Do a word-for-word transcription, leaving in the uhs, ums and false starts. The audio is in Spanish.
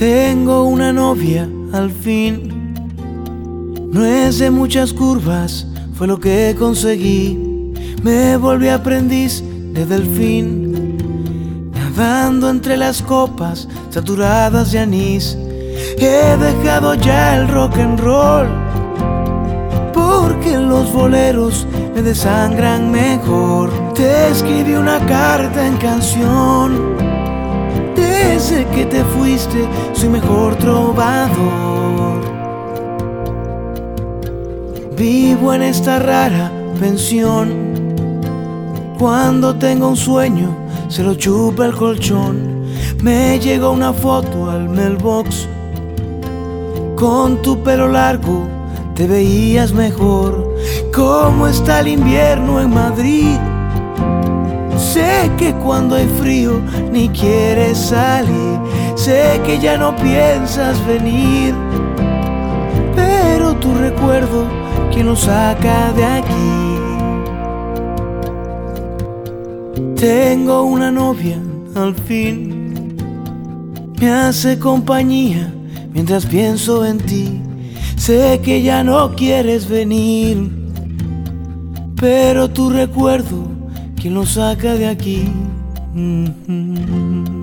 Tengo una novia al fin. No es de muchas curvas, fue lo que conseguí. Me volví aprendiz de delfín, nadando entre las copas saturadas de anís. He dejado ya el rock and roll, porque los boleros me desangran mejor. Te escribí una carta en canción. Desde que te fuiste soy mejor trovador. Vivo en esta rara pensión. Cuando tengo un sueño se lo chupa el colchón. Me llegó una foto al mailbox. Con tu pelo largo te veías mejor. ¿Cómo está el invierno en Madrid? Sé que cuando hay frío ni quieres salir. Sé que ya no piensas venir, pero tu recuerdo, ¿quién lo saca de aquí? Tengo una novia al fin. Me hace compañía mientras pienso en ti. Sé que ya no quieres venir, pero tu recuerdo, ¿quién lo saca de aquí? Mm-hmm.